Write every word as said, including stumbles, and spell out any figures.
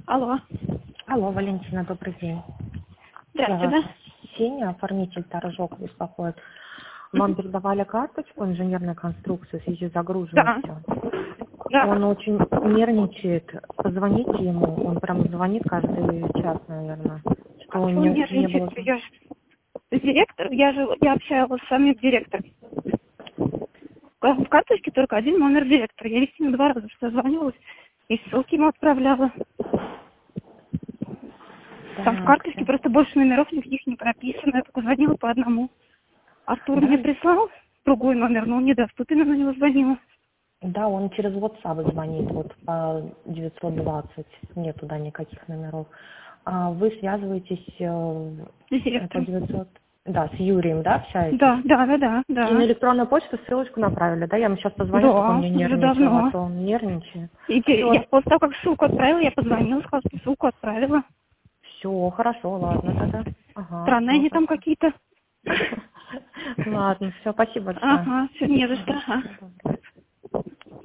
Алло. Алло, Валентина, добрый день. Здравствуйте, Я да? Сеня, оформитель торжок беспокоит. Вам передавали карточку инженерной конструкции в связи с Да. загруженностью. Да. Он очень нервничает. Позвоните ему, он прям звонит каждый час, наверное. А Что что не, он не было... нервничает? Я же директор, я же я общалась с вами с директором. В карточке только один номер директора. Я лично два раза созванивалась и ссылки ему отправляла. Там в Так, карточке да. просто больше номеров никаких не прописано. Я только звонила по одному. Артур мне Да, прислал другой номер, но он недоступен, я на него звонила. да, он через WhatsApp звонит, вот по девятьсот двадцать, нет туда никаких номеров. А вы связываетесь э, С по директором. девятьсот... Да, с Юрием, да, общаетесь? Да, да, да, да, И на да. электронную почту ссылочку направили, да? Я ему сейчас позвоню, чтобы он Да, не уже нервничал, а давно. то он нервничает. И те- Все, я после того, как ссылку отправила, я позвонила, сказала, что ссылку отправила. все, хорошо, ладно тогда. Ага, Странные все, они там спасибо. какие-то. Ладно, все, спасибо большое. Ага, все, не за что. Мгм, Ага. всего доброго.